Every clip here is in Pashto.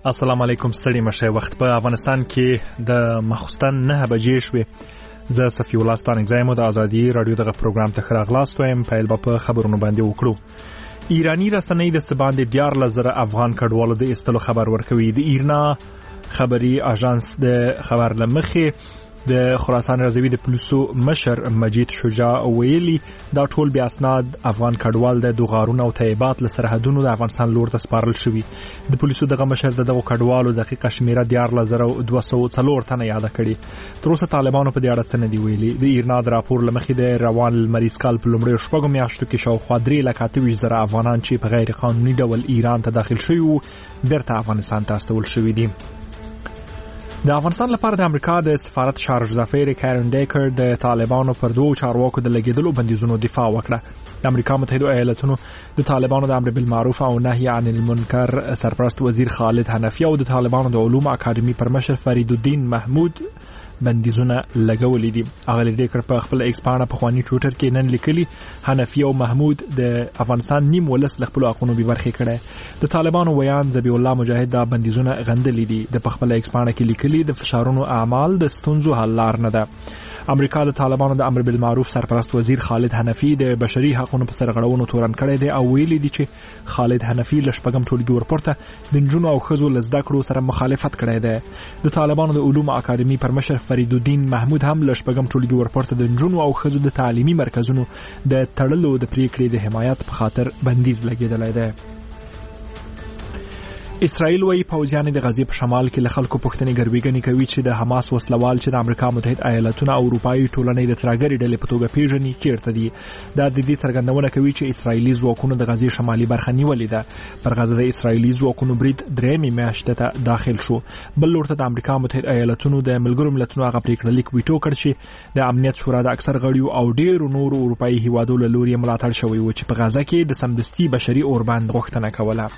السلام علیکم. ستړي مشه. وخت په افغانستان کې د مخستن 9 بجې شوې. زه صفی الله ستانک زایم د ازادي رادیو دغه پروګرام ته خراغلاست وایم. پیل په خبرونو باندې وکړو. ایرانی رسنۍ د سباند 14,000 افغان کډوالو د استلو خبر ورکوي. د ایرنا خبري اژانس د خبر لمخې د خراسان رضوی د پولیسو مشر مجید شجاع ویلي دا ټول بیا اسناد افغان کډوال د دوغارونه او تایبات له سرحدونو د افغانستان لور ته سپارل شوی. د پولیسو دغه مشر دغه کډوالو دقیقه شمیره 14,204 تنه یاد کړي. تر اوسه طالبانو په دې اړه څه نه دی ویلي. د ایرنا د راپور لمخې د روان المریز کال په لومړیو شپږو میاشتو کې شاوخوا 3,28,000 افغانان چې په غیر قانوني ډول ایران ته داخل شوي وو بیرته افغانستان ته استول شوي دي. د افغانستان لپاره د امریکا د سفارت شارج ظفیر کارن ډیکر د طالبانو پر دوه چارواکو د لګیدلو بندیزونو دفاع وکړه. د امریکا متحده ایالاتونو د طالبانو د امر بالمعروف او نهي عن المنکر سرپرست وزیر خالد حنفی او د طالبانو د علوم اکاډمي پر مشر فرید الدین محمود بندیزونه لګولې دي. اغلی ډیکر په خپل ایکس پاڼه په خواني ټویټر کې نن لیکلي حنفی او محمود د افغانستان نیم ولس له خپل حقوقو به برخه کړي. د طالبانو ویان ذبی الله مجاهد د بندیزونه غندلې دي. د خپل ایکس پاڼه کې لیکلي د فشارونو اعمال د ستونزو حل لار نه ده. امریکا د طالبانو د امر بالمعروف سرپرست وزیر خالد حنفی د بشري حقوقو په سرغړونو تورن کړی دی او ویلي دي چې خالد حنفی لشپږم ټولګي ورپورته د نجونو او ښځو لزده کړو سره مخالفت کړی دی. د طالبانو د علوم اکاډمي پر مشر فرید الدین محمود هم لشپږم ټولګي ورپورته د نجونو او ښځو د تعلیمي مرکزونو د تړلو د پریکړې د حمایت په خاطر بندیز لګیدلی دی. اسرائیل وایي پوځیان د غزې په شمال کې له خلکو پوښتنې ګرویږي کوي چې د حماس وسلوال چې د امریکا متحده ایالاتونو او اروپایي ټولنې د ترهګرۍ ډلې په توګه پیژني چیرته دي. دا د دې څرګندونه کوي چې اسرائیلي ځواکونو د غزې شمالي برخه نیولې ده. پر غزه د اسرائیلي ځواکونو برید درېمې میاشتې ته داخل شو. بل لور ته د امریکا متحده ایالاتونو د ملګرو ملتونو هغه پریکړه لیک ویټو کړ چې د امنیت شورا د اکثر غړیو او ډېرو نورو اروپایي هیوادو له لوري ملاتړ شوی و چې په غزه کې د سمدستي بشري اوربند غوښتنه کوله.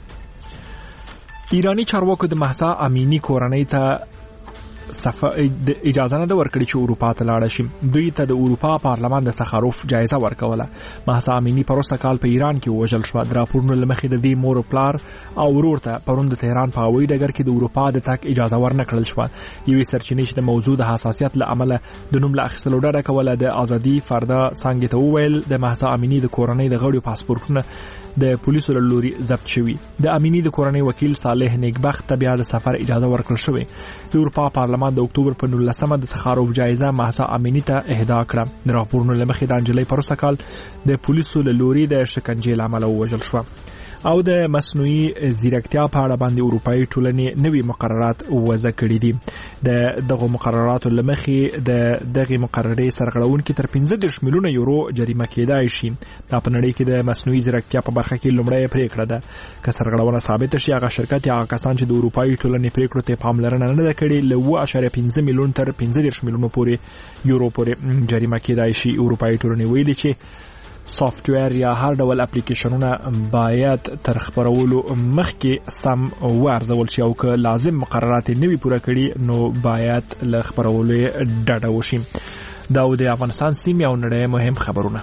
ایرانی چارواکو د مهسا امینی کورنۍ ته اجازه نه ورکړي چې اروپا ته لاړ شي. دوی ته د اروپا پارلمان د سخاروف جایزه ورکوله. مهسا امینی پروسه کال په ایران کې وژل شو. د راپورونو لمخې د دې مور پلار او ورور ته پروند د تهران په هوایي ډګر کې د اروپا د تک اجازه ورنکړل شو. یوې سرچینې چې د موضوع د حساسیت له امله د نوم له اخیستلو ډډه کوله د ازادي فردا څنګه ته وویل د مهسا امینی د کورنۍ د غړیو پاسپورتونه د پولیسو له لوري ضبط شوي. د امینی د کورنۍ وکیل صالح نیکبخت ته بیا د سفر اجازه ورکړل شوې. د اروپا پارلمان د اکتوبر په 19 د سخاروف جایزه مهسا امینی ته اهدا کړه. د راپورونو لمخې د انجلۍ پروسه کال د پولیسو له لوري د شکنجې له امله ووژل شو. او د مصنوعي ځیرکتیا په اړه باندې اروپایي ټولنې نوي مقررات وضع کړي دي. د دغه مقرراتو لمخې د دغه مقررې سرغړونکي تر 15 میلیونه یورو جریمه کېدای شي. دا په نړۍ کې د مصنوعي ځیرکتیا په برخه کې لومړی پریکړه ده. که سرغړونه ثابت شي هغه شرکت یا کسان چې د اروپایي ټولنې پریکړو ته پاملرنه نه ده کړې له 2.5 میلیون تر 15 میلیونه پورې یورو پورې جریمه کېدای شي. اروپایي ټولنې ویلي چې سافټویر یا هر ډول اپلیکیشنونه باید تر خبرولو مخکې سم وارزول شي او که لازم مقررات نوي پوره کړي نو باید له خبرولو ډډه وشي. دا د افغانستان سیمې او نړۍ مهم خبرونه.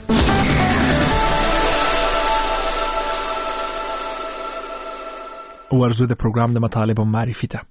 ورزو د پروګرام د مطالبو معرفي ته.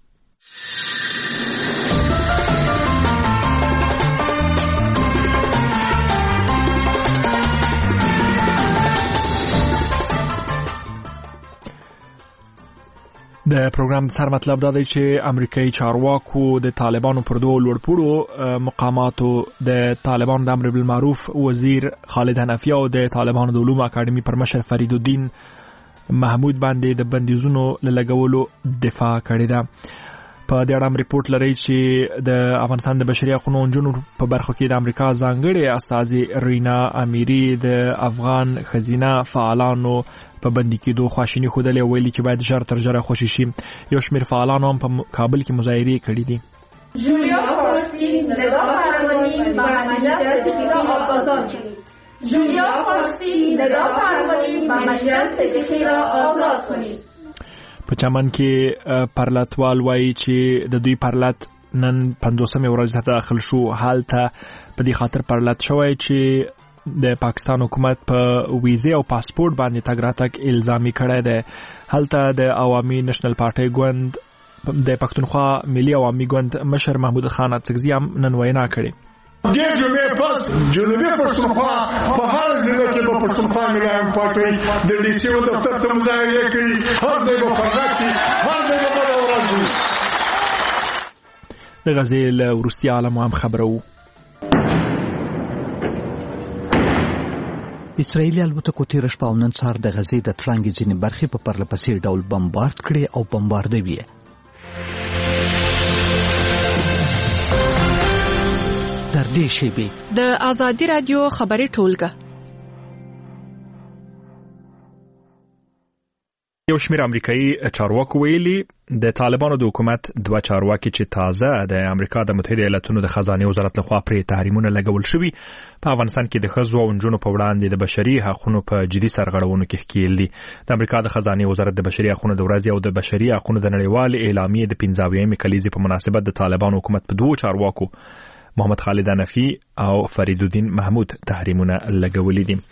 د پروګرام د سر مطلب دا دی چې امریکایي چارواکو د طالبانو پر دوه لوړپوړو مقاماتو د طالبانو د امر بالمعروف وزیر خالد حنفی او د طالبانو د علوم اکاډمي پر مشر فرید الدین محمود باندې د بندیزونو لګولو دفاع کړې ده. په دې اړه ریپورت لري چې د افغانستان د بشري حقوقو نجونو په برخه کې د امریکا ځانګړي استاذ رینا امیری د افغان خزینه فعالانو په بندي کېدو خواشیني ښودلې او ویلي چې باید ژر تر ژره خوشي شي. یو شمېر فعالانو هم په کابل کې مظاهرې کړې دي. جولیا فارسی نگاه فرمانی و مجلس تخیرا آزادان کنید. جولیا فارسی نگاه فرمانی و مجلس تخیرا آزاد کنید. په چمن کې پرلتوال وایي چې د دوی پرلت نن 50مې ورځ ته داخل شو. حالته په دې خاطر پرلت شوی چې د پاکستان حکومت په ویزه او پاسپورت باندې تګ راتګ الزامي کړی دی. هلته د عوامي نېشنل پارټۍ ګوند د پښتونخوا ملي عوامي ګوند مشر محمود خان اڅکزي هم نن وینا کړې. د جمعې پس جنوبي پښتونخوا په هر ځای کې په پښتونخوا ملي عوامي پارټۍ د ډي سي او دفتر ته مظاهرې کوي، هر ځای به فرغت کوي، هر ځای به بله ورځ وي. د غزې له وروستي عالمو هم خبره وو. اسرائیلي الوتکو تېره شپه او نن سهار د غزې د ترنګې ځینې برخې په پرلهپسې ډول بمبارد کړې او بمباردوي یې. تر دې شیبې د آزادي رادیو خبري ټولګه. یو شمېر امریکایي چارواکو ویلي د طالبانو د حکومت دوه چارواکي چې تازه د امریکا د متحده ایالاتونو د خزانه وزارت لخوا پرې تحریمونه لګول شوي په افغانستان کې د ښځو او نجونو په وړاندې د بشري حقوقو په جدي سرغړونو کې ښکېل دي. د امریکا د خزانه وزارت د بشري حقوقو د ورځې او د بشري حقوقو د نړیوال اعلامیې د 15مې کلیزې په مناسبت د طالبانو حکومت په دوه چارواکو محمد خالد حنفي او فرید الدین محمود تحریمونه لګولي دي.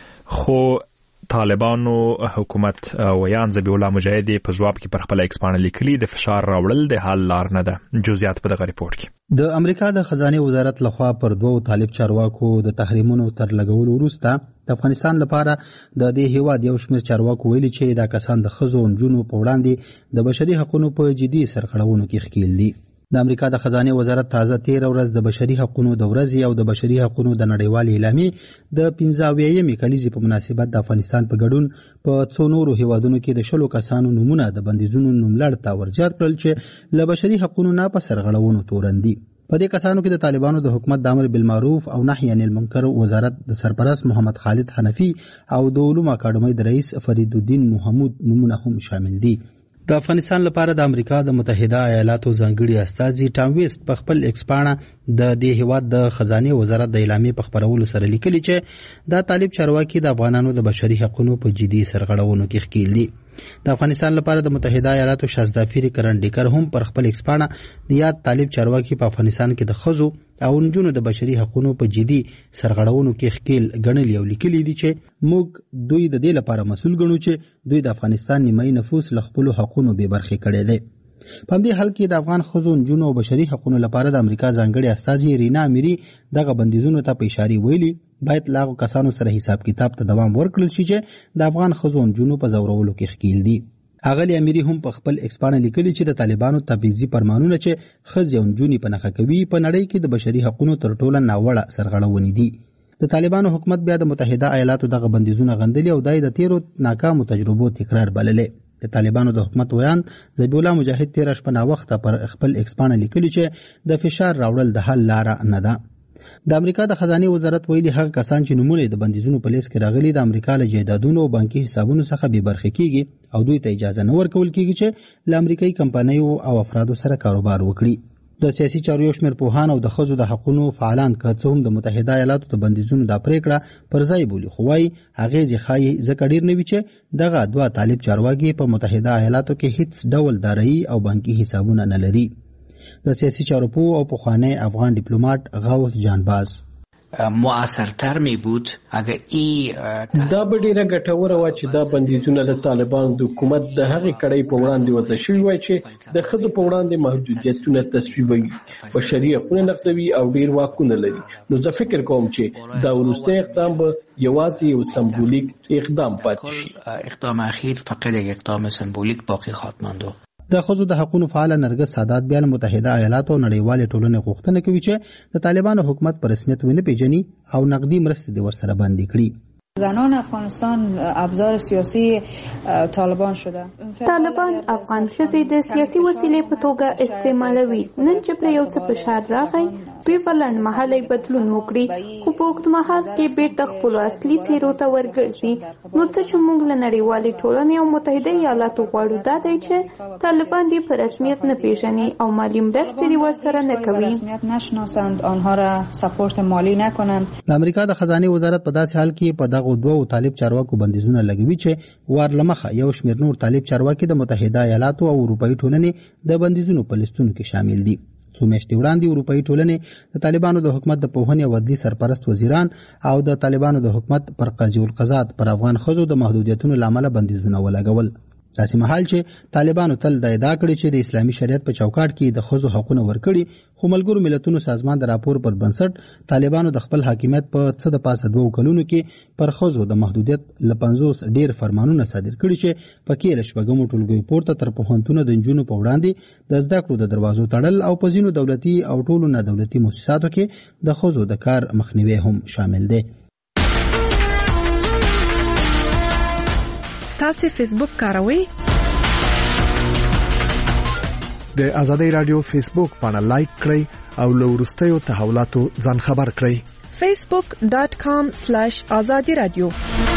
خو طالبانو حکومت ویان ذبیح الله مجاهد په ځواب کې پر خپل ایکس باندې لیکلي د فشار راوړل د حل لار نه ده. جزئیات په دغه ریپورت کې. د امریکا د خزانه وزارت لخوا پر دوه طالب چارواکو د تحریمونو تر لګولو وروسته د افغانستان لپاره د دې هیواد یو شمېر چارواکو ویلي چې دا کسان د ښځو او نجونو په وړاندې د بشري حقوقو په جدي سرغړونو کې ښکېل دي. د امریکا د خزانه وزارت تازه 13 ورځ د بشري حقوقو د ورځې او د بشري حقوقو د نړیوال اعلامیې د 15مې کلیزې په مناسبت د افغانستان په ګډون په څو نورو هیوادونو کې د 10 کسانو نومونه د بندیزونو نوملړ ته ورزیات کړل چې له بشري حقوقو نه په سرغړونو تورن دي. په دې کسانو کې د طالبانو د حکومت د امر بالمعروف او نهي عن المنکر وزارت د سرپرست محمد خالد حنفي او د علوم اکاډمۍ د رئیس فرید الدین محمود نومونه هم شامل دي. د افغانستان لپاره د امریکا د متحده ایالاتو ځانګړي استازي ټام ویسټ په خپل ایکس پاڼه د دې هیواد د خزانه وزارت د اعلامیې په خبرولو سره لیکلي چې دا طالب چارواکي د افغانانو د بشري حقوقو په جدي سرغړونو کې ښکېل دي. د افغانستان لپاره د متحده ایالاتو شازدافیر کرن ډیکر هم پر خپل ایکس پاڼه د یاد طالب چارواکي په افغانستان کې د ښځو او نجونو د بشري حقوقو په جدي سرغړونو کې ښکېل ګڼلي او لیکلي دي چې موږ دوی د دې لپاره مسؤل ګڼو چې دوی د افغانستان نیمایي نفوس له خپلو حقوقو بې برخې کړي دي. په دې حال کې د افغان ښځو نجونو او بشري حقوقو لپاره د امریکا ځانګړي استازي رینا امیری دغه بندیزونو ته په اشاره ویلي باید لاغو کسانو سره حساب کتاب ته دوام ورکړل شي چې د افغان ښځو نجونو په زورولو کې ښکېل دي. اغلی امیری هم په خپل ایکس باندې لیکلي چې د طالبانو تبعیضي فرمانونه چې ښځې او نجونې په نښه کوي په نړۍ کې د بشري حقوقو تر ټولو ناوړه سرغړونې دي. د طالبانو حکومت بیا د متحده ایالاتو دغه بندیزونه غندلي او دای د تیرو ناکامو تجربو تکرار بللې. د طالبانو د حکومت ویان ذبیح الله مجاهد 13 شپه وخت پر خپل ایکس باندې لیکلي چې د فشار راوړل د حل لار نه ده. د امریکا د خزانه وزارت ویلي هغه کسان چې نمونه د بندیزونو په لیست کې راغلي د امریکا له جایدادونو او بانکي حسابونو څخه بې برخې کیږي او دوی ته اجازه نه ورکول کیږي چې له امریکایي کمپنیو او افرادو سره کاروبار وکړي. د سیاسي چارو یو شمېر پوهان او د ښځو د حقوقو فعالان که څه هم د متحده ایالاتو د بندیزونو د پریکړه پر ځای بولي خو وايي اغېزې ښایي ځکه ډېر نه وي چې دغه دوه طالب چارواکي په متحده ایالاتو کې هیڅ ډول دارایي او بانکي حسابونه نه لري. د سیاسي چارو پوه او پخوانی افغان ډیپلوماټ غوث جانباز مؤثرتر می بود اگر دا به ډیره ګټوره وه چې دا بندیزونه د طالبانو د حکومت د هغې کړۍ په وړاندې وضع شوي وای چې د ښځو په وړاندې محدودیتونه تصویبوي، بشري حقونه نقضوي او ډیر واکونه لري. نو زه فکر کوم چې دا وروستی اقدام به یوازې یو سمبولیک اقدام پاتې شي. اقدام اخیر فقط یک اقدام سمبولیک باقی خواهد ماند. د ښځو د حقوقو فعال نرګس سادات بیا له متحده ایالاتو او نړیوالې ټولنې غوښتنه کوي چې د طالبانو حکومت په رسمیت ونه پیژني او نقدي مرستې د ورسره بندي کړي. زنان افغانستان ابزار سیاسی طالبان شده. طالبان افغان ښځې د سیاسي وسیلې په توګه استعمالوي. نن چې پر یو څه فشار راغی دوی په لنډمهالی بدلون وکړي خو په اوږدمهال کې بیرته خپلو اصلي څیرو ته ورګرځي. نو څه چې موږ له نړیوالې ټولنې او متحده ایالاتو غواړو دا دی چې طالبان دې په رسمیت نه پیژني او مالی مرستې دې ورسره نه کوي. رسمیت نشناسند، آنها را سپورت مالی نکنند. د امریکا د خزانه وزارت په داسې حال کې په دغه دوه طالب چارواکو بندیزونه لګوي چې وارلمخه یو شمېر نور طالب چارواکي د متحده ایالاتو او اروپایي ټولنې د بندیزونو په لیستونو کې شامل دي. څو میاشتې وړاندې اروپایي ټولنې د طالبانو د حکومت د پوهنې او عدلي سرپرست وزیران او د طالبانو د حکومت پر قاضي القضات پر افغان ښځو د محدودیتونو له امله بندیزونه ولګول. داسې مهال چې طالبانو تل د ادعا کړې چې د اسلامي شریعت په چوکاټ کې د ښځو حقونه ورکړي، خو ملګرو ملتونو سازمان د راپور پر بنسټ طالبانو د خپل حاکمیت په څه د پاسه 2 کلونو کې پر ښځو د محدودیت له 50 ډیر فرمانونه صادر کړي چې پکې له شپږمو ټولګیو پورته تر پوهنتونو د نجونو په وړاندې د زده کړو د دروازو تړل او په ځینو دولتي او ټولو نه دولتي مؤسساتو کې د ښځو د کار مخنیوي هم شامل دی. تاسو فیسبوک کاروئ؟ د آزادۍ رادیو فیسبوک باندې لایک کړئ او له وروستیو تحولاتو ځان خبر کړئ. facebook.com/azadi radio.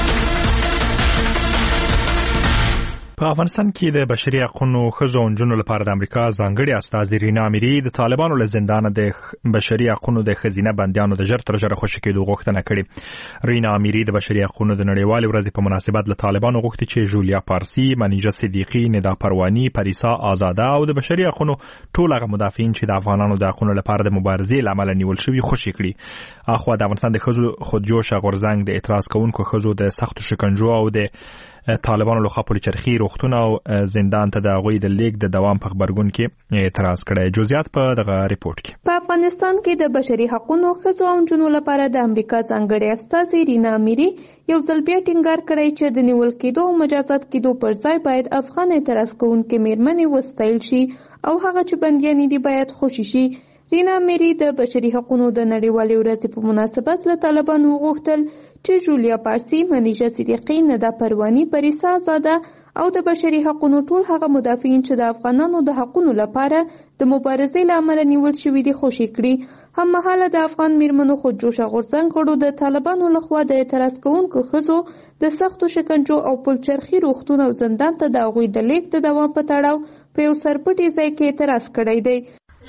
په افغانستان کې د بشري حقوقو ښځو او نجونو لپاره د امریکا ځانګړي استازي رینا امیري د طالبانو له زندانه د بشري حقوقو د ښځینه بندیانو د ژر تر ژره خوشي کېدو غوښتنه کړې. رینا امیري د بشري حقوقو د نړیوالې ورځې په مناسبت له طالبانو غوښتي چې جولیا پارسي، منیژه صدیقي، ندا پروانی، پریسا آزاده او د بشري حقوقو ټول هغه مدافعین چې د افغانانو د حقوقو لپاره د مبارزې لامل نیول شوي خوشي کړي. اخوا د افغانستان د ښځو خودجوشه غورځنګ د اعتراض کوونکو ښځو د سختو شکنجو او د طالبانو لخوا پولیس چرخي روغتون او زندان ته د غوي د لیک د دوام په خبرګون کې اعتراض کړی. جزئیات په دغه ریپورت کې. په افغانستان کې د بشري حقوقو ښځو او نجونو لپاره د امریکا ځانګړي استازي رینا امیري یو ځل بیا ټینګار کړی چې د نیول کېدو او مجازات کېدو پر ځای باید افغان اعتراض کوونکې میرمنې وستایل شي او هغه چې بندیانې دي باید خوشي شي. رینا امیري د بشري حقوقو د نړیوالې ورځې په مناسبت له طالبانو وغوښتل چې جولیا پارسي، منیژه صدیقي، ندا پروانی، پریسا آزاده او د بشري حقوقو ټول هغه مدافعین چې د افغانانو د حقوقو لپاره د مبارزې له امله نیول شوي دي خوشي کړي. هممهاله د افغان میرمنو خودجوشه غورځنګ غړو د طالبانو لخوا د اعتراض کوونکو ښځو د سختو شکنجو او پلچرخي روغتون او زندان ته د هغوی د لیک د دوام په تړاو په یو سرپټي ځای کې اعتراض کړی دی.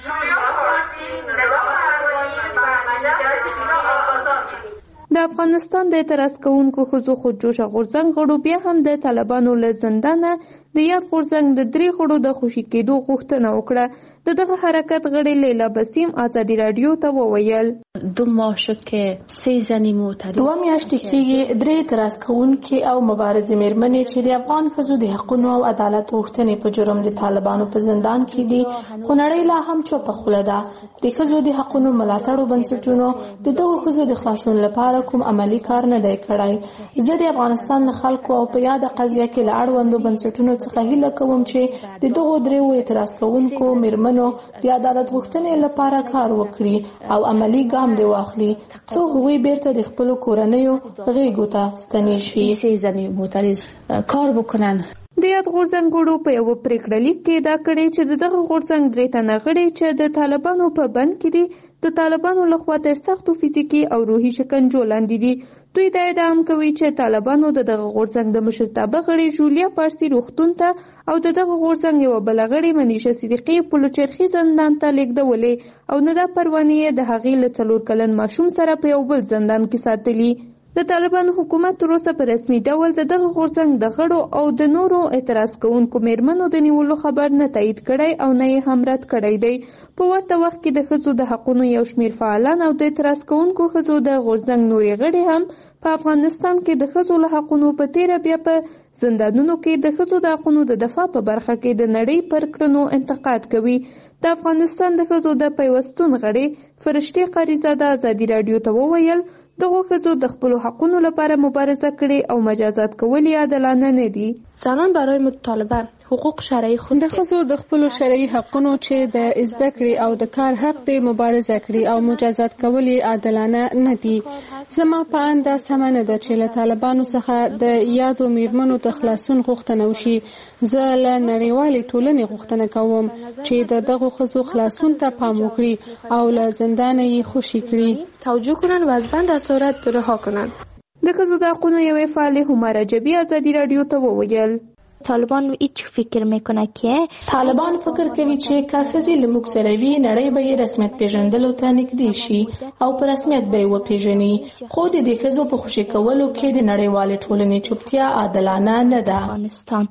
د افغانستان د اعتراض کوونکو ښځو خودجوشه غورځنګ غړو بیا هم د طالبانو له زندانه د یاد غورځنګ د 3 غړو د خوشي کېدو غوښتنه وکړه. دغه حرکت غړي لیلا بسیم آزادي رادیو ته وویل 2 ماه شد که 3 زنی معترض 2 میاشتې کېږي 3 اعتراض کوونکي او مبارزې میرمنې چې د افغان ښځو د حقوقو او عدالت غوښتنې په جرم د طالبانو په زندان کې دي، خو نړۍ لا هم چوپه خوله ده. د ښځو د حقوقو ملاتړو بنسټونو د دغو ښځو د خلاصون لپاره کوم عملی کار نه دی کړی. زه د افغانستان له خلکو او په یاده قضیه کې له اړوندو بنسټونو څخه هیله کوم چې د دغو 3 اعتراض کوونکو میرمنو د عدالت غوښتنې لپاره کار وکړي او عملی ګام دی واخلي څو هغوی بیرته د خپلو کورنیو غېږو ته ستنې شي. 3 زنی معترض کار بکنن. د یاد غورځنګ غړو په یو پریکړه لیک کې دا کړی چې دغه غورځنګ 3 تنه غړي چې د طالبانو په بند کې دي د طالبانو لخوا تر سختو فزیکي او روحي شکنجو لاندې دي. دوی دا ادعا کوي چې طالبانو دغه غورځنګ د مشرتابه غړي جولیا پارسي روغتون ته او دغه غورځنګ یو بل غړي منیژه صدیقي پلچرخي زندان ته لیږدولې او ندا پروانی د هغې له 4 کلن ماشوم سره په یو بل زندان کې ساتلی. د طالبانو حکومت تر اوسه په رسمي ډول دغه غورځنګ د غړو او د نورو اعتراض کوونکو میرمنو د نیولو خبر نه تایید کړی او نه یې هم رد کړی دی. په ورته وخت کې د ښځو د حقوقو یو شمېر فعالان او د اعتراض کوونکو ښځو د غورځنګ نورې غړي هم په افغانستان کې د ښځو له حقوقو په تیره بیا په زندانونو کې د ښځو د حقوقو د دفاع په برخه کې د نړۍ پر کړنو انتقاد کوي. د افغانستان د ښځو د پیوستون غړي فرشتې قریزاده آزادي رادیو ته وویل دغه ښځو د خپلو حقوقو لپاره مبارزه کړې او مجازات کول یې عادلانه نه دي. زنان برای مطالبه حقوق شرعی خود د ښځو د خپلو شرعي حقونو چې د زده کړې او د کار حق دی مبارزه کړي او مجازات کول یې عادلانه نه دي. زما په اند دا سمه نه ده چې له طالبانو څخه د یادو میرمنو د خلاصون غوښتنه وشي. زه له نړیوالې ټولنې غوښتنه کوم چې د دغو ښځو خلاصون ته پام وکړي او له زندانه یې خوشي کړي، توجه کنن و از بند اسارت رها کنن. د ښځو د حقوقو یوې فعالې هماره جبی آزادي رادیو ته وویل طالبان هیچ فکر میکنه که طالبان فکر کوي چې که ښځې له موږ سره وي نړۍ به یې رسمیت پیژندلو ته نږدې شي او په رسمیت به یې وپیژني، خو د دې ښځو په خوشي کولو کې د نړیوالې ټولنې چوپتیا عادلانه نه ده.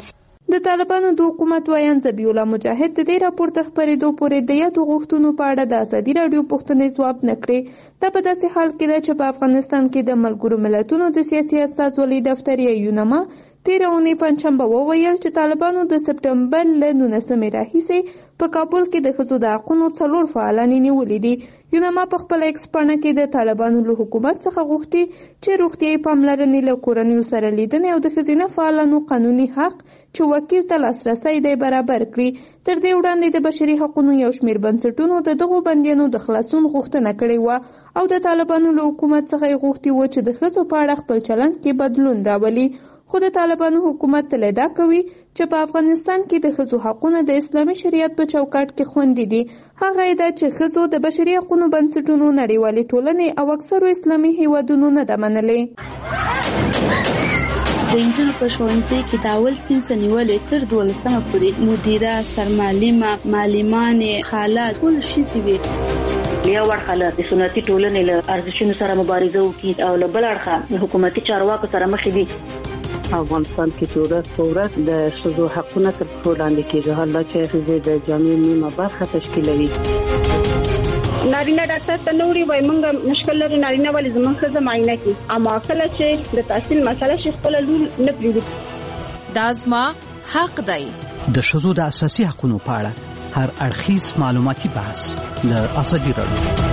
د طالبانو د حکومت ویان ذبیح الله مجاهد د دې راپور تر خپرېدو پورې د یادو غوښتنو په اړه د ازادي راډیو پوښتنې ځواب نه کړې. دا په داسې حال کې ده چې په افغانستان کې د ملګرو ملتونو د سیاسي استازولۍ دفتر یونما تېره اونۍ پنجشنبه وویل چې طالبانو د سپټمبر له 19مې راهیسې په کابل کې د ښځو د حقونو 4 فعالان نیولي دي. یونما په خپل ایکس پاڼه کې د طالبانو له حکومت څخه غوښتي چې روغتیايي پاملرنې له کورنیو سره لیدنې او د ښځینه فعالانو قانوني حق چې وکیل ته لاسرسی دی برابر کړي. تر دې وړاندې د بشري حقونو یو شمېر بنسټونو د دغو بندیانو د خلاصون غوښتنه کړې وه او د طالبانو له حکومت څخه یې غوښتي وو چې د ښځو په اړه خپل چلند کې بدلون راولي. خو د طالبانو حکومت تل ادعا کوي چې په افغانستان کې د ښځو حقونه د اسلامي شریعت په چوکاټ کې خوندي دي. هغه ادعا چې ښځو د بشري حقونو بنسټونو نړیوالې ټولنې او اکثرو اسلامي هیوادونو نه ده منلې. د انجونو په ښوونځي کې د اول صنف نیولې تر 12مه پورې مدیره، سرمعلمه، معلمانې، خالات ټول ښځې وي. یو اړخه له سنتي ټولنې له ارزښتونو سره مبارزه وکړي او له بل اړخه حکومتي چارواکو سره مخ دي. افغانستان کې چې ورځ په ورځ د ښځو حقونه تر پښو لاندې کېږي. حالا چې ښځې د جامع نیمه برخه تشکیلوي. نارینه ډاکټر ته نوري وای مونږ مشکل لري نارینه ولې زمونږ ښځه معاینه کوي اما کله چې د تحصیل مسله شي خپل لور نه پریږدي. دا زما حق دی. د ښځو د اساسي حقونو په اړه هر اړخیز معلوماتي بحث له ازادي راډیو.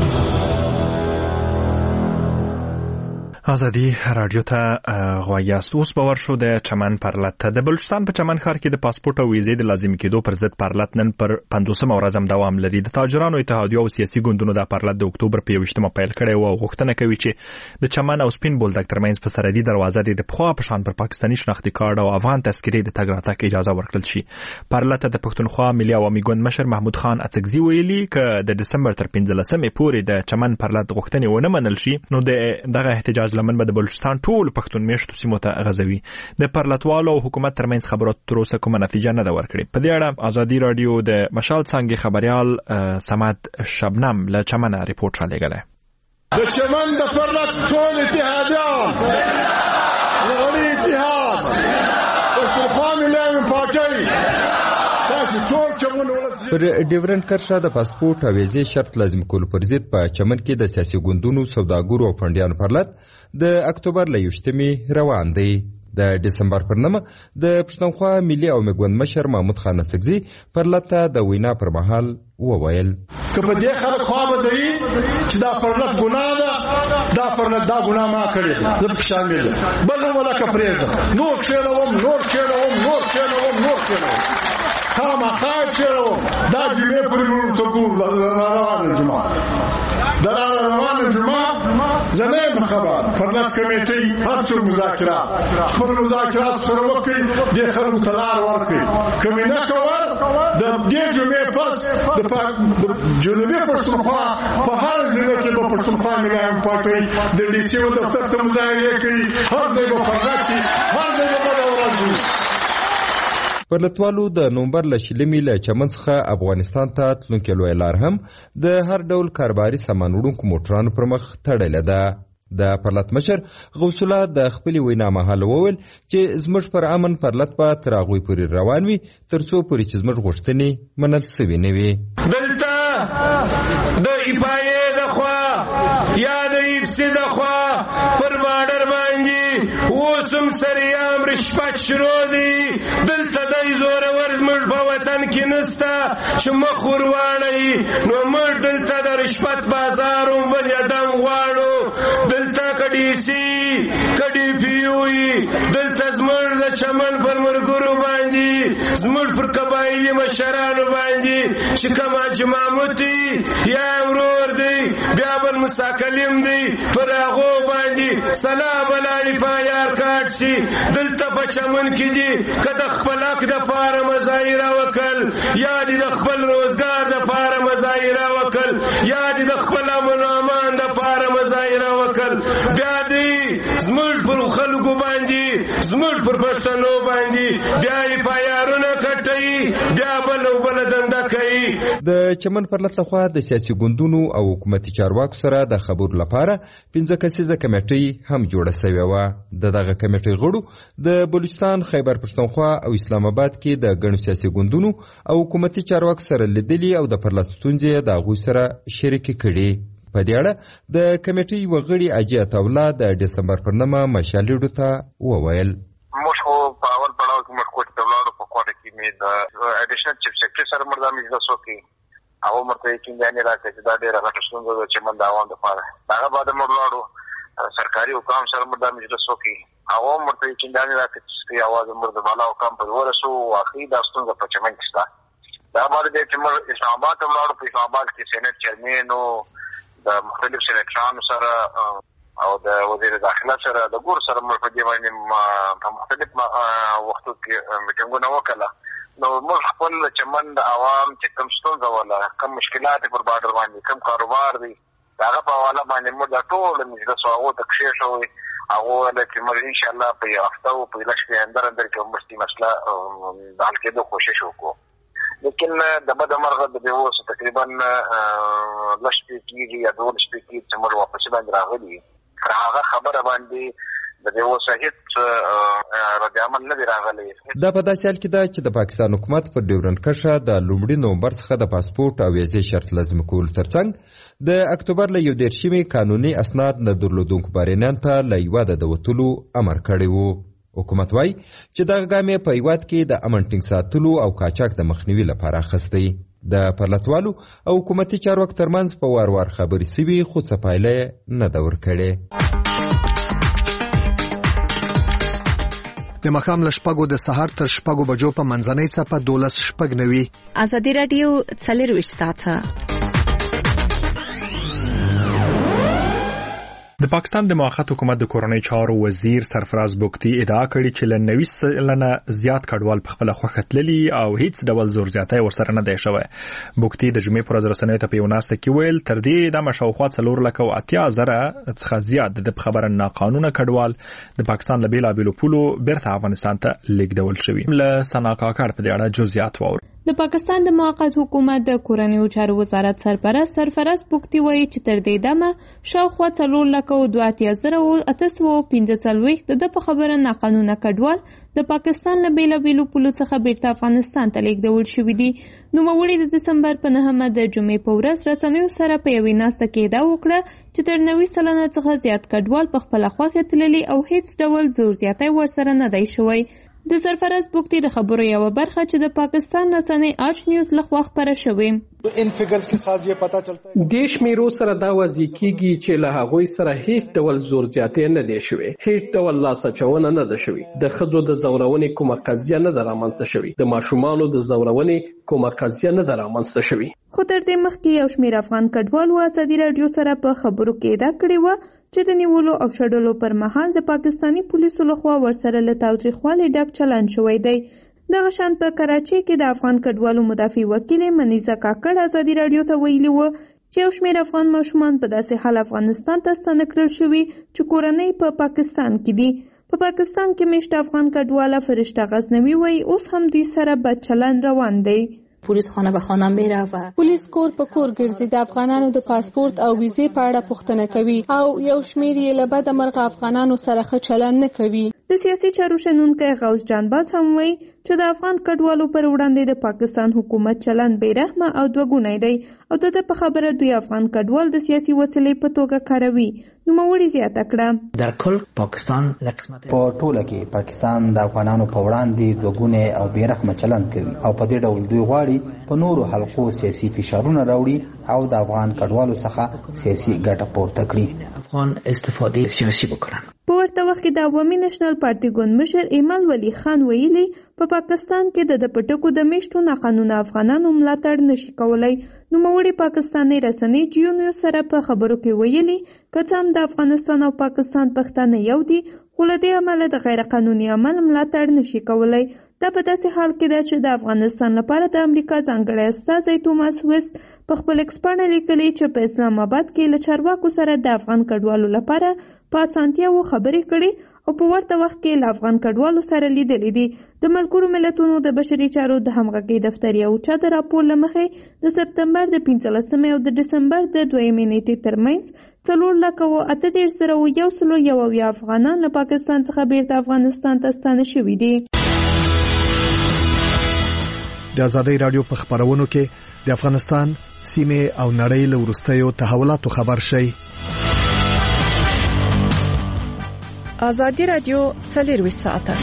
ازادي راډیو ته غوږ یاست. اوس به ورشو د چمن پرلت ته. د بلوچستان په چمن ښار کې د پاسپورت او ویزې د لازمي کېدو پر ضد پرلت نن پر 50مه ورځ هم دوام لري. د تاجرانو اتحادیو او سیاسي ګوندونو د پرلت د اکتوبر په 21مه پیل کړی و او غوښتنه کوي چې د چمن او سپین بولدک ترمنځ په سرحدي دروازه د پخوا په شان پر پاکستاني شناختي کارت او افغان تذکرې د تګ راتګ اجازه ورکړل شي. پرلت ته د پښتونخوا ملي عوامي ګوند مشر محمود خان اڅکزي ویلي ک د دسمبر تر 15مې پورې د چمن پرلت غوښتنې ونه منل شي نو دغه احتجاج لمن به د بلوچستان ټول پښتون میشتو سیمو ته غځوي. د پرلتوالو او حکومت ترمنځ خبرو تر اوسه کومه نتیجه نه ده ورکړې. په دې اړه ازادي راډیو د مشال څنګه خبريال سماد شبنم له چمنه ریپورت را لګله. د چمن د پرلت ټول اتحادیان غړي اتحاد پښتونخوا ملي پارټي پر ډیورنډ کرښه د پاسپورت او ویزې شرط لازم کول پر ضد په چمن کې د سیاسي ګوندونو سوداګرو او فنډیانو پرلت د اکتوبر له 21مې روان دی. د دسمبر پر 9 د پښتونخوا ملي او مګوند مشر محمود خان اڅکزي پرلت ته د وینا پر مهال وویل که په دې خلک خو به دی چې دا پرلت ګناه ده دا پرلت دا ګناه ما کړی ده زه پکې شامل یم بل ولا که پرېږدم نور کښېنوم خامخا چیرو دا جمعه پورې موږ ته روانه جمعه زمین خبر پرلت کمیټي هر څو مذاکرات خپل مذاکرات سره وکړي د خلکو تلار ورکړي کمې نه کول د دې جمعه پس د جنوبي پښتونخوا په هر ځای کې په پښتونخوا ملي پارټي د ډي سي او دفتر ته مظاهره کوي هر ځای په فرغت کې هر ځای په ورځ. پرلتوالو د نومبر له شلمې له چمن څخه افغانستان ته تلونکې لوی لار هم د هر ډول کاروباري سامان وړونکو موټرانو پر مخ تړلې ده. د پرلت مشر غوث الله د خپلې وینا مهال وویل چې زموږ پر امن پرلت به تر هغوی پورې روان وي تر څو پورې چې زموږ غوښتنې منل سوي نه وي. دلته د ایپایې د خوا یا د ایفسي د خوا پر بارډر باندې اوس هم سریام رشوت شروع دي. دلته د زورور زموږ په وطن کې نسته چې مخ ور واړوي نو موږ دلته د رشوت بازار هم بل یدم غواړو. دلته که ډي سي که ډي پي یو دلته زموږ د چمن پر ملګرو باندې زموږ پر قبایلي مشرانو باندې چې کوم حاجي محمود دی یا ورور دی بیا بل مساکلم دی پر هغو باندې سلام علی پایار کاټ شي. دلته په چمن کې دي که د خپل حق د پاره مظاهره وکړ یا د خپل روزګار د پاره مظاهره وکړ یا د خپل امن و امان د پاره مظاهره وکړ بیا دی زموږ پر خلکو باندې زموږ پر پښتنو باندې بیا یې پایارونه کټوي بیا بل دنده کوي. د چمن پر لخوا د سیاسي ګوندونو او حکومتي چارواکو سره د خبرو لپاره 15 کسیزه کمیټه هم جوړه شوې و. دغه کمیټه غړو د بلوچستان، خیبر پښتونخوا او اسلام آباد کې د ګڼو سیاسي ګوندونو او حکومتي چارواکو سره لیدلي او د پرلستونځي د غوي سره شریک کړي. په دې اړه د کمیټې وغړي اجي اتولا د دسمبر پر نامه مشالېډو ته وویل موږ په اول پړاو کې موږ کوټ ته ولاړو په کوټه کې مې د اډیشنل چیف سیکریټری سره مردا مجلس وکړي او مرته کې ځانې راکړي چې دا ډېر غټه ستونزه ده چې من دا وانه لپاره هغه بعد موږ ولاړو سرکاري حکام سره مردا مجلس وکړي او مرته کې ځانې راکړي چې आवाज مردا بالا حکام په ورسو واقعي دا ستونزه په چمن کې ستا دا بعد دې چې موږ اسلام آباد ولاړو په اسلام آباد کې سېنات چیرمن او د مختلف سېناترانو سره او د وزیر داخله سره د ګور سره موږ په دې باندې په مختلف وختو کې میټینګونه وکړه. نو موږ خپل چمن د عوام چې کوم ستونزه ولا کوم مشکلات پر بارډر باندې کوم کاروبار دي هغه په حواله باندې موږ د ټول مجلس هغه ته کښې شوی هغه لکه موږ ان شاء الله په یو هفته او په لږ کې اندر کې مستي مسله د حل کېدو کوشش وکړو. لیکن د بد مرغه د بیوس تقریبا لږ کې یا 2 شپې کې چې موږ واپس باندې راغلي هغه خبره باندې د بیوس هیڅ رد عمل نه راغلی. دا په داسې حال کې ده چې د پاکستان حکومت پر ډیورنډ کرښه د لومړي نومبر څخه د پاسپورت او ویزې شرط لازم کول ترڅنګ د اکتوبر له 11 قانوني اسناد نه درلودونکو بهرنیان ته له هیواده د وتلو امر کړی وو. حکومت وايي چې دغه ګام په هیواد کې د امن ټینګ ساتلو او قاچاق د مخنیوي لپاره اخیستی. د پرلتوالو او حکومتي چارواکو ترمنځ په وار خبرې سوي خو څه پایله نه ده ورکړې. د ماښام له شپږو د سهار تر شپږو بجو په منځنۍ څپه 12:09 ازادي راډیو 24 ساعته. د پاکستان د موقت حکومت د کورنۍ چارو وزیر سرفراز بوکتی ادعا کړې چې له 90 سلنه زیات کډوال په خپل خوښه تللي او هیڅ ډول زور زیاتی ورسره نه دی شوی. بوکتی د جمعې پر ورځ رسنیو ته په یو ناسته کې ویل تر دې د مشاوخوا 4,80,000 څخه زیات د خبره ناقانونه کډوال د پاکستان له بیلابېلو پولو بیرته افغانستان ته لیږدول شوي. له سنا کاکړ په دې اړه جزئیات واورو. د پاکستان د موقت حکومت د کورنیو چارو وزارت سرپرست سرفراز بوکتی وایي چې تر دې دمه شاوخوا 4,82,815 د په خبره ناقانونه کډوال د پاکستان له بیلابېلو پولو څخه بیرته افغانستان ته لیږدول شوي دي. نوموړي د دسمبر په 9 د جمعې په ورځ رسنیو سره په یوې ناسته کې ادعا وکړه چې تر 90 سلنه څخه زیات کډوال په خپله خوښه تللي او هیڅ ډول زور زیاتی ورسره نه دی شوی. د سرفراز بوکتی د خبرو یو برخه چې د پاکستان رسنۍ آج نیوز لخوا خپره شوې. ان فګرز کې ساتھ یہ پتا چلتا ہے د شمیرو سره دا واضح کیږي چې له هغوی سره هیڅ ډول زور زیاتی نه دی شوی، هیڅ ډول لاسچونه نه ده شوی، د ښځو د زورونې کومه قضیه نه ده رامنځته شوی، د ماشومانو د زورونې کومه قضیه نه ده رامنځته شوی. خو تر دې مخکې یو شمېر افغان کډوالو ازادي راډیو سره په خبرو کې ادعا کړې وه چې د نیولو او شړلو پر مهال د پاکستاني پولیسو لخوا ورسره له تاوتریخوالي ډک چلند شوی دی. دغه شان په کراچۍ کې د افغان کډوالو مدافع وکیل منیزه کاکړ ازادي راډیو ته ویلي و چې یو شمېر افغان ماشومان په داسې حال افغانستان ته ستانه کړل شوي چې کورنۍ په پاکستان کې دي. په پاکستان کې میشت افغان کډواله فرشته غزنوي وایي اوس هم دوی سره بد چلند روان دی. پولیس خانه به خانه میره و پولیس کور په کور ګرځي، د افغانانو د پاسپورت او ویزې په اړه پوښتنه کوي او یو شمېر یې له بده مرغه افغانانو سره ښه چلند نه کوي. د سیاسي چارو شنونکی غوث جانباز هم وایي چې د افغان کډوالو پر وړاندې د پاکستان حکومت چلند بې رحمه او دوهګونی دی او د ده په خبره دوی افغان کډوال د سیاسي وسیلې په توګه کاروي. نوموړي زیاته کړه در کل پاکستان په ټوله کې پاکستان د افغانانو په وړاندې دوهګونی او بې رحمه چلند کوي او په دې ډول دوی غواړي په نورو حلقو سیاسي فشارونه راوړي او د افغان کډوالو څخه سیاسي ګټه پورته کړي، افغان استفاده سیاسي وکړي. په ورته وخت کې د عوامي نېشنل پارټي ګوند مشر ایمل ولی خان ویلي په پاکستان کې د پټکو د میشتو ناقانونه افغانانو ملاتړ نشي کولای. نوموړي پاکستاني رسنۍ جیو نیوز سره په خبرو کې ویلي که څه هم د افغانستان او پاکستان پښتانه یو دي خو له دې امله د غیر قانوني عمل ملاتړ نشي کولای. دا په داسې حال کې ده چې د افغانستان لپاره د امریکا ځانګړی استازی توماس ویست په خپل ایکس پاڼه لیکلي چې په اسلام آباد کې له چارواکو سره د افغان کډوالو لپاره په اسانتیاوو خبرې کړي او په ورته وخت کې له افغان کډوالو سره لیدلي دي. د ملګرو ملتونو د بشري چارو د همغږۍ دفتر یو چا د راپور له مخې د سپتمبر د 15 او د ډسمبر د 2 نیټې ترمنځ 4,38,101 افغانان له پاکستان څخه بیرته افغانستان ته ستانه شوي دي. د ازادۍ رادیو په خبرونو کې د افغانستان سیمه او نړۍ له وروستیو تحولاتو خبر شي. ازادي رادیو 24 ساعته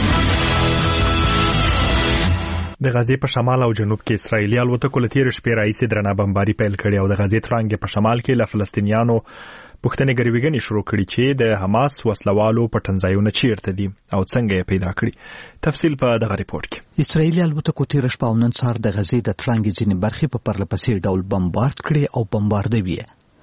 د غزې په شمال او جنوب کې اسرایلی الوتکو له تیر شپې راهیسې درنه بمباري پیل کړې او د غزې ترڅنګ په شمال کې له فلسطینیانو پوښتنې ګرویګنې شروع کړې چې د حماس وسلوالو پټنځایونه چیرته دي او څنګه یې پیدا کړي. تفصیل په دغه ریپورت کې. اسرایلی الوتکو تیر شپه او نن سهار د غزې د ترڅنګ ځینې برخې په پرلپسې ډول بمبارد کړي او بمباردوي.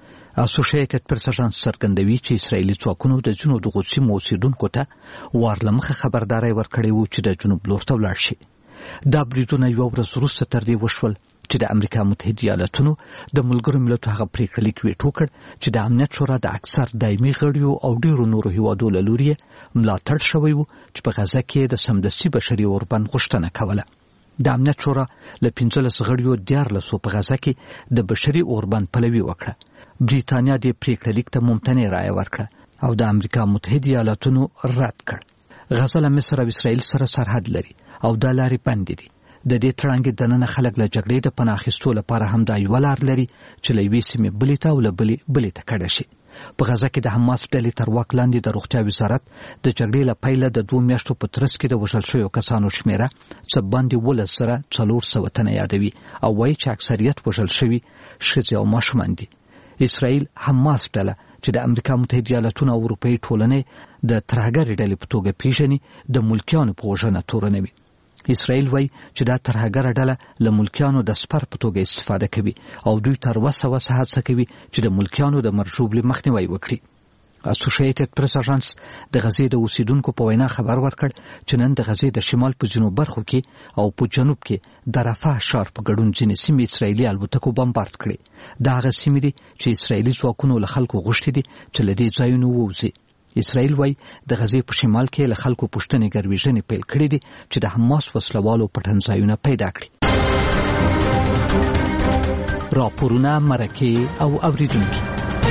اسوسییټډ پریس اژانس څرګندوي چې اسرایلی ځواکونو د جنوب د غوڅي اوسیدونکو ته وارلمخه خبرداري ورکړې وو چې د جنوب لور ته ولاړ شي. دا بریدونه یو ورځ وروسته تر دې وشول چې د امریکا متحده ایالاتونو د ملګرو ملتونو هغه پریکړه لیک ویټو کړ چې د امنیت شورا د اکثر دایمي غړیو او ډیرو نورو هیوادو له لوري ملاتړ شوی وو چې په غزه کې د سمدستي بشري اوربند غوښتنه کوله. د امنیت شورا له 15 غړیو 14 په غزه کې د بشري اوربند پلوي وکړه. بریتانیا د پریکړه لیک ته ممتنع رائے ورکړه او د امریکا متحده ایالاتونو رد کړ. غزه له مصر او اسرائیل سره سرحد لري او د لارې بند دي. د دې ترڅنګ د نن خلک له جګړې د پناه اخیستو لپاره هم د یو لار لري چې له یوې سیمې بلې ته او له بلې ته کډه شي. په غزه کې د حماس ډلې تر واک لاندې د روغتیا وزارت د جګړې له پیله د 2 میاشتو په ترڅ کې د وژل شویو کسانو شمیره څه باندې 1400 تنه یادوي او وایي چې اکثریت وژل شوي ښځې او ماشومان دي. اسرائیل حماس ډله چې د امریکا متحده ایالاتونو او اروپאי ټولنې د ترهګر ډلې په توګه پیژني د ملکیانو په وژنه تورنوي. اسرائیل وایي چې دا ترهګر ډله له ملکیانو د سپر په توګه استفاده کوي او دوی تر وسه هڅه کوي چې د ملکیانو د مرجوبلي مخنیوي وکړي. اسوسییټډ پریس اژانس د غزې د اوسیدونکو په وینا خبر ورکړ چې نن د غزې د شمال په جنوب برخو کې او په جنوب کې د رفح ښار په ګډون ځینې سیمې اسرایلی الوتکو بمبارد کړي. دا هغه سیمې دي چې اسرایلی ځواکونو له خلکو غوښتي دي چې له دې ځایونو ووځي. اسرائیل وایي د غزې په شمال کې له خلکو پوښتنې ګرویژنې پیل کړې دي چې د حماس وسلوالو پټنځایونه پیدا کړي. راپورونه مرکه او اوریدونکي.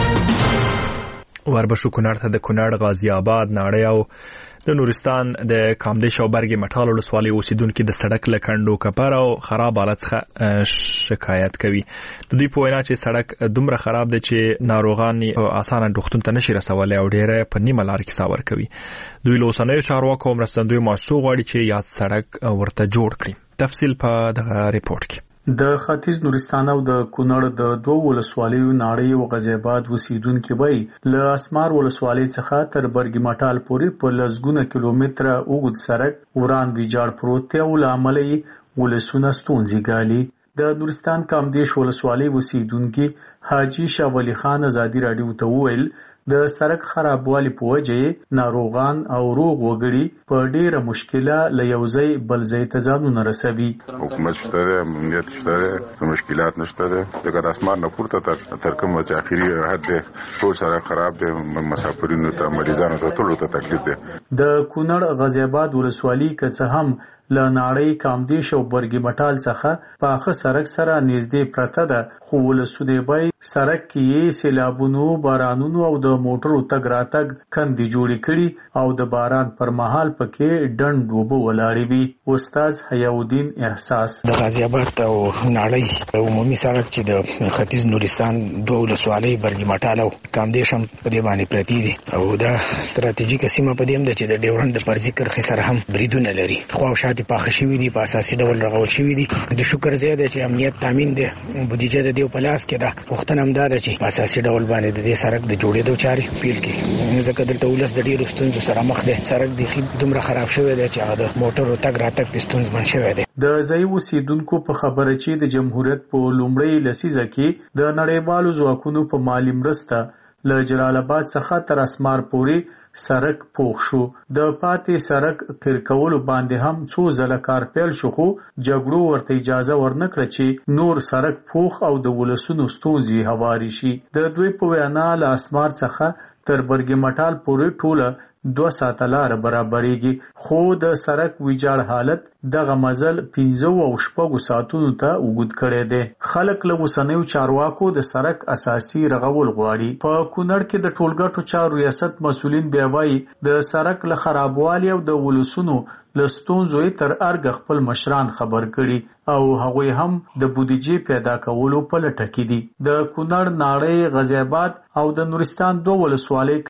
وربشو کونړ ته د کونړ غازی آباد ناړۍ او د نورستان د کامدیش او برګ مټال ولسوالۍ اوسیدونکو د سړک لکندو کپر او خراب حالت څخه شکایت کوي. د دوی په وینا چې سړک دومره خراب دی چې ناروغان اسانه ډاکټر ته نشي رسولای او ډیره په نیمه لار کې ساور کوي. دوی له اوسنیو چارواکو مرستندوی مؤسسو غواړي چې یاد سړک ورته جوړ کړي. تفصیل په دغه ریپورت کې. د ختیځ نورستان او د کونړ د دوه ولسوالیو ناړۍ او غازی آباد اوسیدونکو وایي له اسمار ولسوالۍ څخه تر برګ مټال پورې په لسګونه کیلومتره اوږد سړک وران ویجاړ پروت دی او له امله یې ولسونه ستونزې ګالي. د نورستان کامدیش ولسوالۍ اوسیدونکو حاجی شاه ولی خان ازادي رادیو ته وویل د سړک خرابوالي په وجه ناروغان او روغ وګړي په ډیره مشکله له یو ځای بل ځای ته ځانونه رسوي. حکومت شته ده، امنیت شته ده، څه مشکلات نشته ده. دغه د اسمان نه پورته تر کوم چې اخیری حد ده ټول سړک خراب ده، مسافرینو ته مریضانو ته ټول ته تکلیف ده. د کونړ غازی آباد ولسوالۍ که څه هم له ناړۍ کامدیش او برګ مټال څخه په اخه سړک سره نږدې پرته ده، خو ولسونه بای سړک کې سیلابونو، بارانونو او د موټرو تګ راتګ کندې جوړې کړي او د باران پر مهال پکې ډنډ وبو ولاړې وي. استاد حیاءالدین احساس د غازی آباد او ناړۍ عمومي سړک چې د ختیځ نورستان دوه ولسوالۍ برګ مټال او کامدیش هم په دې باندې پرتی دي او دا ستراتیژیکه سیمه په دې ده چې د ډیورند پر ذکر خسر هم بریدونه لري. خو شاته پاخه شوی دي، په اساسي ډول رغول شوی دي. د شکر زیاده چې امنیت تامین دي، بودیجه د دیو پلاس کې ده. وختن هم دا چې په اساسي ډول باندې د دې سړک د جوړېدو چارې پیل کړي. ځکه دلته ولس د ډیرو ستونزو سره مخ دی. سړک د دومره خراب شوی دی چې د موټرو تګ راتګ په ستونزمن شوی دی. د ځای اوسیدونکو په خبره چې د جمهوریت په لومړۍ لسیزه کې د نړیوالو ځواکونو په مالی مرسته له جلال آباد څخه تر اسمار پورې سړک پوخ شو. د پاتې سړک قیر کولو باندې هم څو ځله کار پیل شو خو جګړو ورته اجازه ورنکړه چې نور سړک پوخ او د ولسونو ستونزې هواري شي. د دوی په وینا له اسمار څخه تر برګ مټال پورې ټوله 2 ساعته لار برابرېږي خو د سړک ویجاړ حالت دغه مزل 15 او 16 ساعتونو ته اوږد کړی دی. خلک له اوسنیو چارواکو د سړک اساسي رغول غواړي. په کونړ کې د ټولګټو چارو ریاست مسؤلین بیا وایي د سړک له خرابوالي او د ولسونو له ستونزو تر ارګ خپل مشران خبر کړي او هغوی هم د بودیجې پیدا کولو په لټه کې دي. د کونړ، ناړۍ، غازی آباد او د نورستان 2 ولسوالۍ